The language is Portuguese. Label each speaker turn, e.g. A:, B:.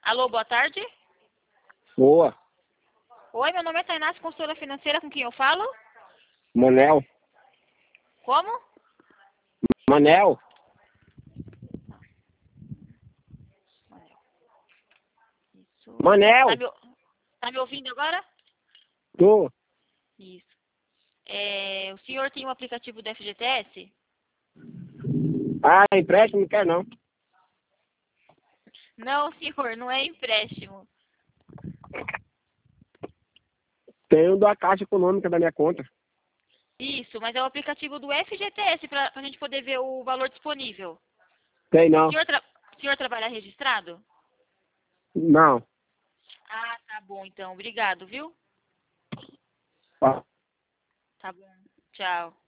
A: Alô, boa tarde.
B: Boa.
A: Oi, meu nome é Tainá, consultora financeira, com quem eu falo?
B: Manel.
A: Como?
B: Manel.
A: Isso.
B: Manel.
A: Tá me ouvindo agora?
B: Tô.
A: Isso. O senhor tem o aplicativo do FGTS?
B: Ah, empréstimo não quer não.
A: Não, senhor, não é empréstimo.
B: Tenho da Caixa Econômica da minha conta.
A: Isso, mas é o aplicativo do FGTS para a gente poder ver o valor disponível.
B: Tem
A: O
B: não.
A: senhor trabalha registrado?
B: Não.
A: Ah, tá bom, então. Obrigado, viu?
B: Ah.
A: Tá bom. Tchau.